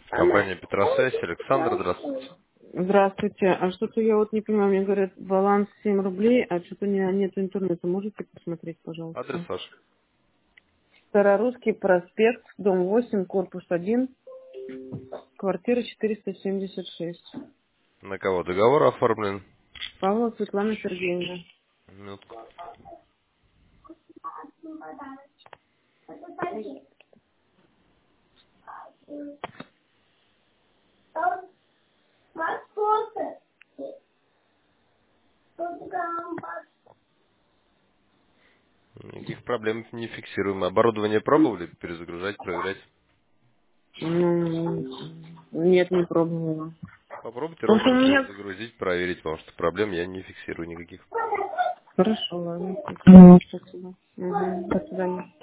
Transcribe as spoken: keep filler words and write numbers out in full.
Компания Петросвязь, Александр, здравствуйте. Здравствуйте. А что-то я вот не понимаю, мне говорят, баланс семь рублей, а что-то не, нет интернета. Можете посмотреть, Адрес пожалуйста? ваш. Старорусский проспект, дом восемь, корпус один, квартира четыреста семьдесят шесть. На кого договор оформлен? Павла Светлана Сергеевна. Минутку. Никаких проблем не фиксируем. Оборудование пробовали перезагружать, проверять? Ну, нет, не пробовала. Попробуйте В общем, роутер у меня... перезагрузить, проверить, потому что проблем я не фиксирую никаких. Хорошо, ладно. Спасибо. Угу. До свидания.